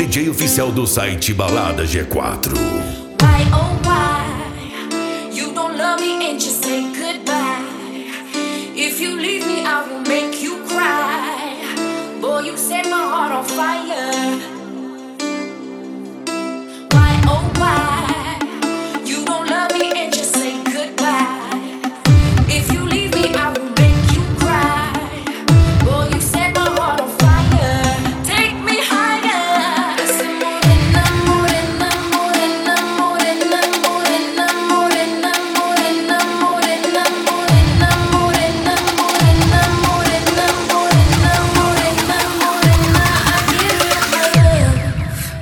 DJ oficial do site Balada G4. Why, oh why, you don't love me and just say goodbye. If you leave me, I will make you cry. Boy, you set my heart on fire. Why, oh why, you don't love me and just say goodbye. If you leave me, I will make you cry. Boy, you set my heart on fire. Take me higher. Morena, morena, morena, morena, morena, morena, morena, morena, morena, morena, morena, morena, morena, morena, morena, I give you my love.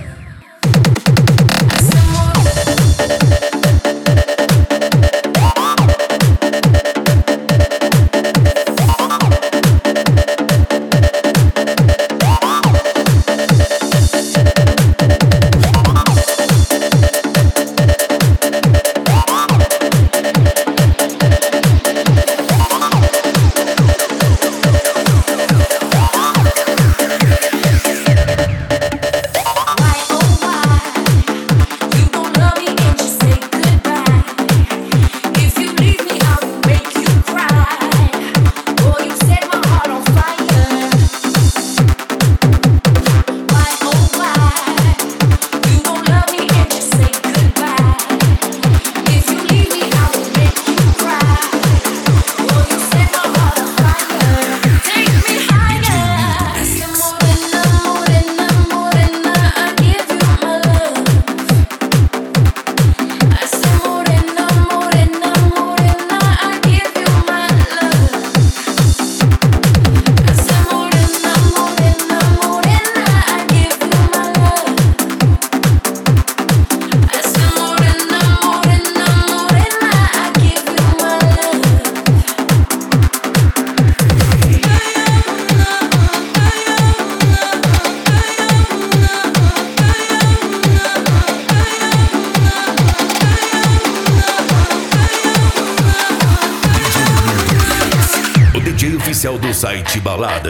DJ oficial do site Balada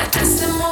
G4.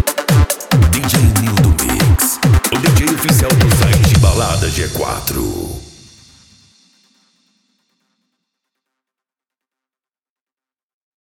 DJ Nildo Mix, o DJ oficial do site Balada G4.